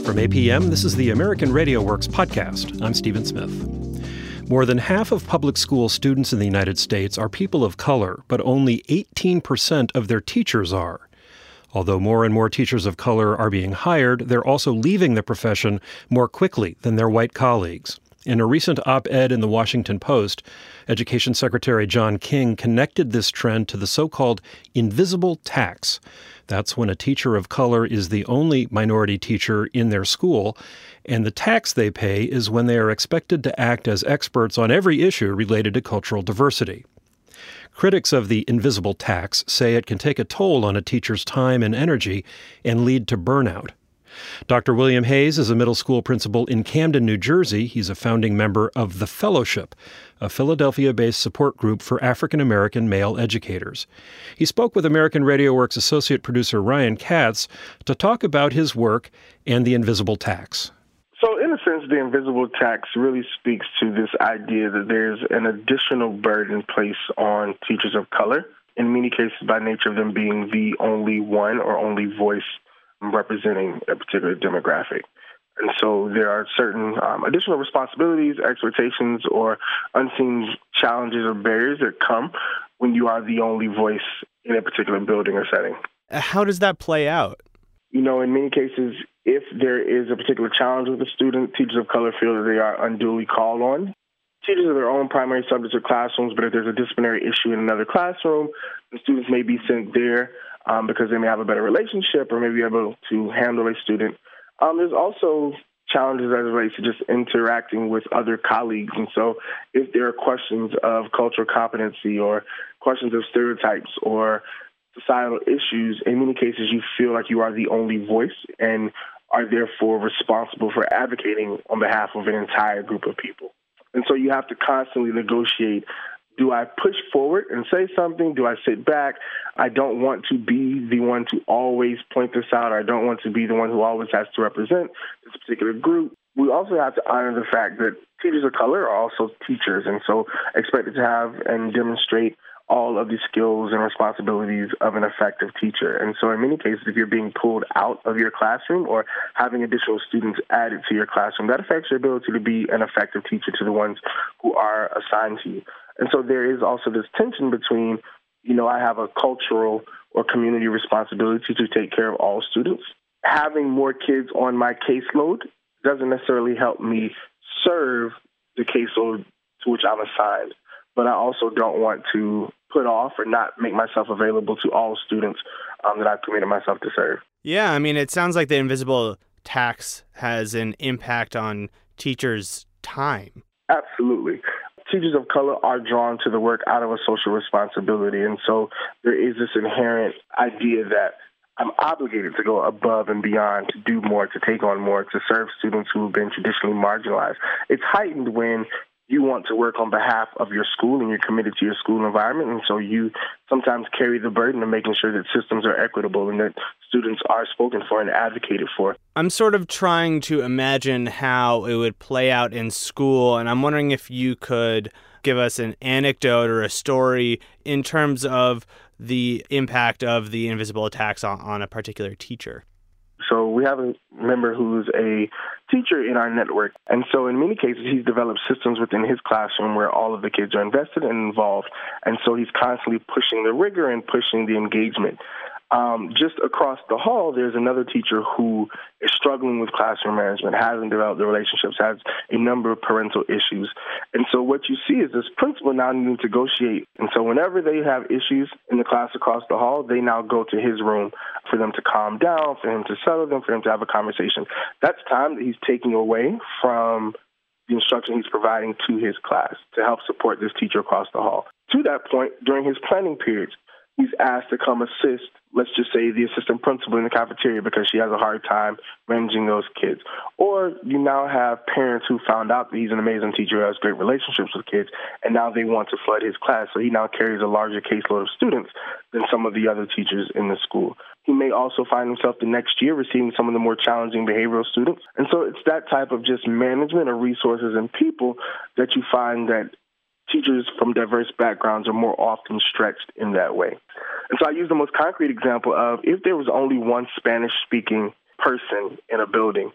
From APM, this is the American Radio Works podcast. I'm Stephen Smith. More than half of public school students in the United States are people of color, but only 18% of their teachers are. Although more and more teachers of color are being hired, they're also leaving the profession more quickly than their white colleagues. In a recent op-ed in the Washington Post, Education Secretary John King connected this trend to the so-called invisible tax. That's when a teacher of color is the only minority teacher in their school, and the tax they pay is when they are expected to act as experts on every issue related to cultural diversity. Critics of the invisible tax say it can take a toll on a teacher's time and energy and lead to burnout. Dr. William Hayes is a middle school principal in Camden, New Jersey. He's a founding member of The Fellowship, a Philadelphia-based support group for African-American male educators. He spoke with American Radio Works associate producer Ryan Katz to talk about his work and the invisible tax. So in a sense, the invisible tax really speaks to this idea that there's an additional burden placed on teachers of color, in many cases by nature of them being the only one or only voice representing a particular demographic. And so there are certain additional responsibilities, expectations, or unseen challenges or barriers that come when you are the only voice in a particular building or setting. How does that play out? You know, in many cases, if there is a particular challenge with a student, teachers of color feel that they are unduly called on. Teachers are their own primary subjects of classrooms, but if there's a disciplinary issue in another classroom, the students may be sent there because they may have a better relationship or may be able to handle a student. There's also challenges as it relates to just interacting with other colleagues. And so if there are questions of cultural competency or questions of stereotypes or societal issues, in many cases you feel like you are the only voice and are therefore responsible for advocating on behalf of an entire group of people. And so you have to constantly negotiate. Do I push forward and say something? Do I sit back? I don't want to be the one to always point this out. I don't want to be the one who always has to represent this particular group. We also have to honor the fact that teachers of color are also teachers, and so expected to have and demonstrate all of the skills and responsibilities of an effective teacher. And so in many cases, if you're being pulled out of your classroom or having additional students added to your classroom, that affects your ability to be an effective teacher to the ones who are assigned to you. And so there is also this tension between, I have a cultural or community responsibility to take care of all students. Having more kids on my caseload doesn't necessarily help me serve the caseload to which I'm assigned. But I also don't want to put off or not make myself available to all students that I've committed myself to serve. Yeah, I mean, it sounds like the invisible tax has an impact on teachers' time. Absolutely. Teachers of color are drawn to the work out of a social responsibility. And so there is this inherent idea that I'm obligated to go above and beyond, to do more, to take on more, to serve students who have been traditionally marginalized. It's heightened when you want to work on behalf of your school and you're committed to your school environment. And so you sometimes carry the burden of making sure that systems are equitable and that students are spoken for and advocated for. I'm sort of trying to imagine how it would play out in school, and I'm wondering if you could give us an anecdote or a story in terms of the impact of the invisible tax on a particular teacher. So we have a member who's a teacher in our network. And so in many cases, he's developed systems within his classroom where all of the kids are invested and involved. And so he's constantly pushing the rigor and pushing the engagement. Just across the hall, there's another teacher who is struggling with classroom management, hasn't developed the relationships, has a number of parental issues. And so what you see is this principal now needing to negotiate. And so whenever they have issues in the class across the hall, they now go to his room for them to calm down, for him to settle them, for him to have a conversation. That's time that he's taking away from the instruction he's providing to his class to help support this teacher across the hall. To that point, during his planning periods, he's asked to come assist, let's just say, the assistant principal in the cafeteria because she has a hard time managing those kids. Or you now have parents who found out that he's an amazing teacher who has great relationships with kids, and now they want to flood his class. So he now carries a larger caseload of students than some of the other teachers in the school. He may also find himself the next year receiving some of the more challenging behavioral students. And so it's that type of just management of resources and people that you find that teachers from diverse backgrounds are more often stretched in that way. And so I use the most concrete example of if there was only one Spanish-speaking person in a building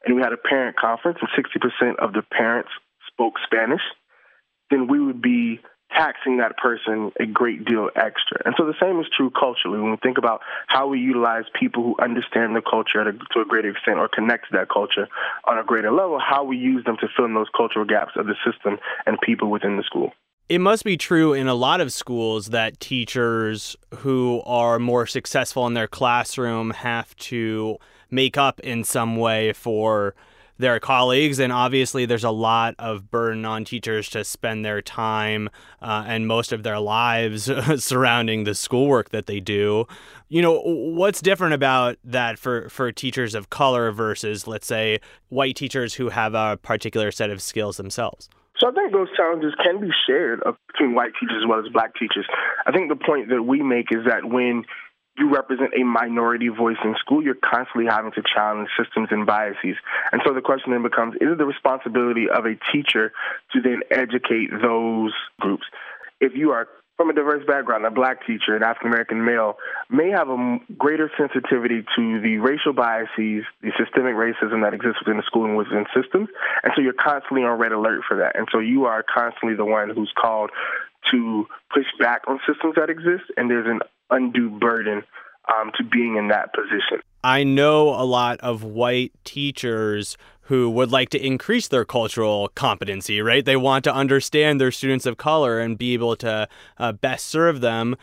and we had a parent conference and 60% of the parents spoke Spanish, then we would be taxing that person a great deal extra. And so the same is true culturally. When we think about how we utilize people who understand the culture to a greater extent or connect to that culture on a greater level, how we use them to fill in those cultural gaps of the system and people within the school. It must be true in a lot of schools that teachers who are more successful in their classroom have to make up in some way for their colleagues. And obviously, there's a lot of burden on teachers to spend their time and most of their lives surrounding the schoolwork that they do. What's different about that for teachers of color versus, let's say, white teachers who have a particular set of skills themselves? So I think those challenges can be shared between white teachers as well as black teachers. I think the point that we make is that when you represent a minority voice in school, you're constantly having to challenge systems and biases. And so the question then becomes, is it the responsibility of a teacher to then educate those groups? If you are from a diverse background, a black teacher, an African-American male, may have a greater sensitivity to the racial biases, the systemic racism that exists within the school and within systems. And so you're constantly on red alert for that. And so you are constantly the one who's called to push back on systems that exist, and there's an undue burden to being in that position. I know a lot of white teachers who would like to increase their cultural competency, right? They want to understand their students of color and be able to best serve them.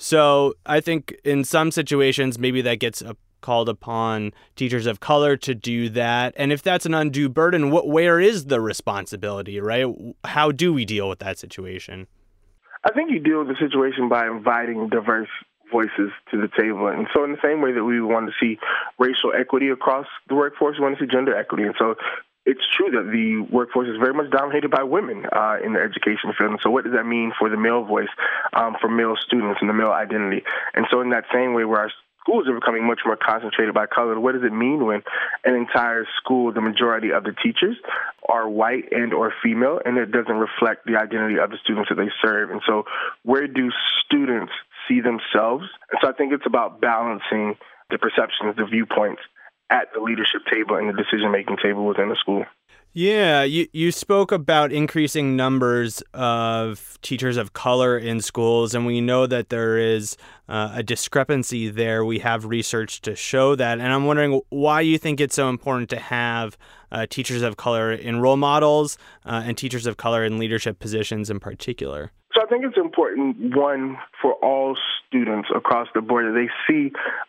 So I think in some situations, maybe that gets called upon teachers of color to do that. And if that's an undue burden, where is the responsibility, right? How do we deal with that situation? I think you deal with the situation by inviting diverse voices to the table. And so in the same way that we want to see racial equity across the workforce, we want to see gender equity. And so it's true that the workforce is very much dominated by women in the education field. And so what does that mean for the male voice, for male students and the male identity? And so in that same way where our schools are becoming much more concentrated by color, what does it mean when an entire school, the majority of the teachers are white and or female, and it doesn't reflect the identity of the students that they serve? And so where do students see themselves? And so I think it's about balancing the perceptions, the viewpoints at the leadership table and the decision-making table within the school. Yeah, you spoke about increasing numbers of teachers of color in schools, and we know that there is a discrepancy there. We have research to show that, and I'm wondering why you think it's so important to have teachers of color in role models and teachers of color in leadership positions in particular. So I think it's important, one, for all students across the board, that they see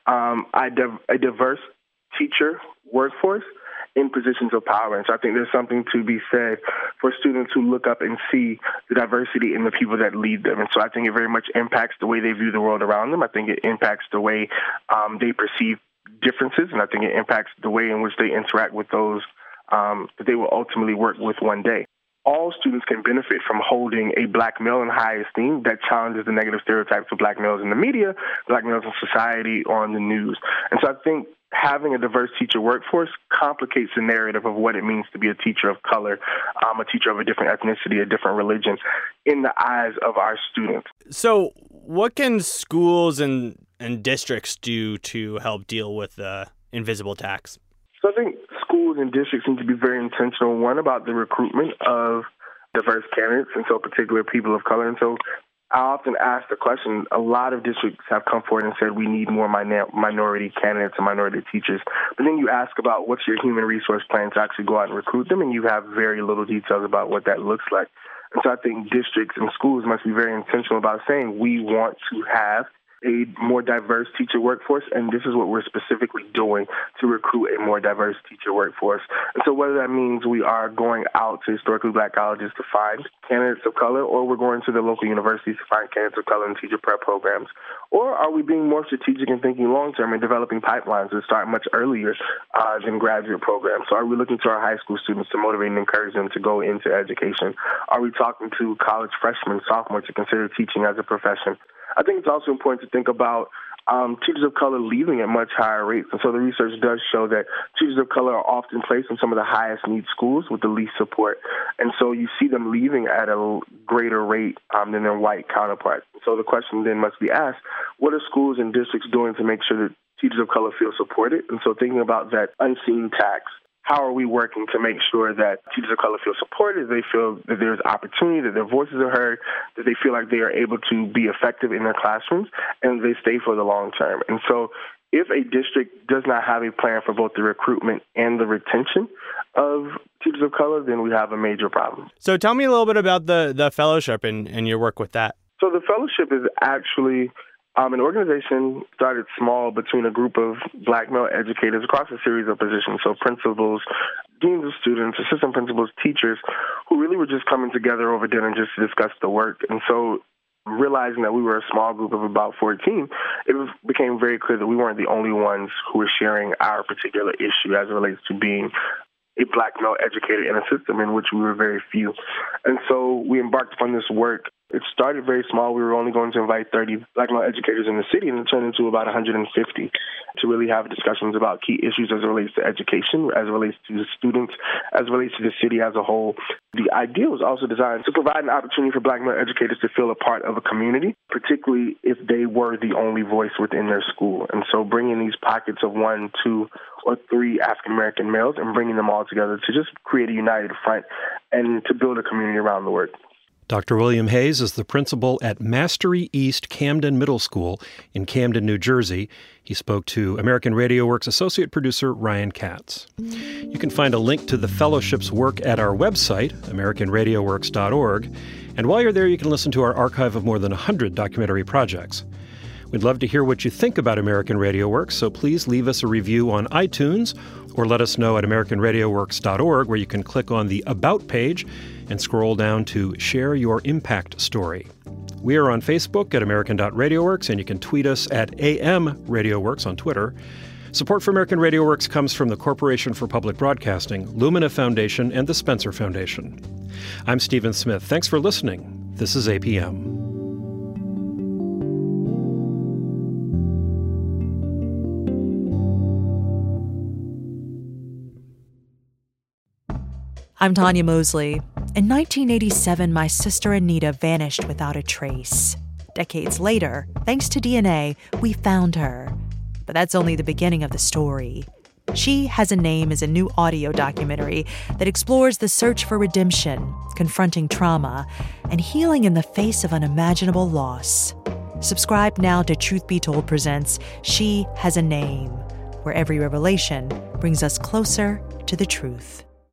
a diverse teacher workforce in positions of power. And so I think there's something to be said for students who look up and see the diversity in the people that lead them. And so I think it very much impacts the way they view the world around them. I think it impacts the way they perceive differences, and I think it impacts the way in which they interact with those that they will ultimately work with one day. All students can benefit from holding a black male in high esteem that challenges the negative stereotypes of black males in the media, black males in society, or on the news. And so I think having a diverse teacher workforce complicates the narrative of what it means to be a teacher of color, a teacher of a different ethnicity, a different religion, in the eyes of our students. So what can schools and districts do to help deal with the invisible tax? So I think schools and districts need to be very intentional, one, about the recruitment of diverse candidates, and so particular people of color. And so I often ask the question, a lot of districts have come forward and said we need more minority candidates and minority teachers. But then you ask about what's your human resource plan to actually go out and recruit them, and you have very little details about what that looks like. And so I think districts and schools must be very intentional about saying we want to have a more diverse teacher workforce, and this is what we're specifically doing to recruit a more diverse teacher workforce. And so whether that means we are going out to historically black colleges to find candidates of color, or we're going to the local universities to find candidates of color in teacher prep programs, or are we being more strategic and thinking long-term and developing pipelines that start much earlier than graduate programs? So are we looking to our high school students to motivate and encourage them to go into education? Are we talking to college freshmen, sophomores to consider teaching as a profession? I think it's also important to think about teachers of color leaving at much higher rates. And so the research does show that teachers of color are often placed in some of the highest need schools with the least support. And so you see them leaving at a greater rate than their white counterparts. So the question then must be asked, what are schools and districts doing to make sure that teachers of color feel supported? And so thinking about that unseen tax how are we working to make sure that teachers of color feel supported, they feel that there's opportunity, that their voices are heard, that they feel like they are able to be effective in their classrooms, and they stay for the long term. And so if a district does not have a plan for both the recruitment and the retention of teachers of color, then we have a major problem. So tell me a little bit about the fellowship and your work with that. So the fellowship is actually an organization started small between a group of Black male educators across a series of positions, so principals, deans of students, assistant principals, teachers, who really were just coming together over dinner just to discuss the work. And so realizing that we were a small group of about 14, it became very clear that we weren't the only ones who were sharing our particular issue as it relates to being a Black male educator in a system in which we were very few. And so we embarked upon this work. It started very small. We were only going to invite 30 Black male educators in the city, and it turned into about 150 to really have discussions about key issues as it relates to education, as it relates to the students, as it relates to the city as a whole. The idea was also designed to provide an opportunity for Black male educators to feel a part of a community, particularly if they were the only voice within their school. And so bringing these pockets of 1, 2, or 3 African-American males and bringing them all together to just create a united front and to build a community around the work. Dr. William Hayes is the principal at Mastery East Camden Middle School in Camden, New Jersey. He spoke to American Radio Works associate producer Ryan Katz. You can find a link to the fellowship's work at our website, AmericanRadioWorks.org. And while you're there, you can listen to our archive of more than 100 documentary projects. We'd love to hear what you think about American Radio Works, so please leave us a review on iTunes or let us know at AmericanRadioWorks.org, where you can click on the About page and scroll down to Share Your Impact Story. We are on Facebook at American.RadioWorks, and you can tweet us at AMRadioWorks on Twitter. Support for American Radio Works comes from the Corporation for Public Broadcasting, Lumina Foundation, and the Spencer Foundation. I'm Stephen Smith. Thanks for listening. This is APM. I'm Tanya Mosley. In 1987, my sister Anita vanished without a trace. Decades later, thanks to DNA, we found her. But that's only the beginning of the story. She Has a Name is a new audio documentary that explores the search for redemption, confronting trauma, and healing in the face of unimaginable loss. Subscribe now to Truth Be Told presents She Has a Name, where every revelation brings us closer to the truth.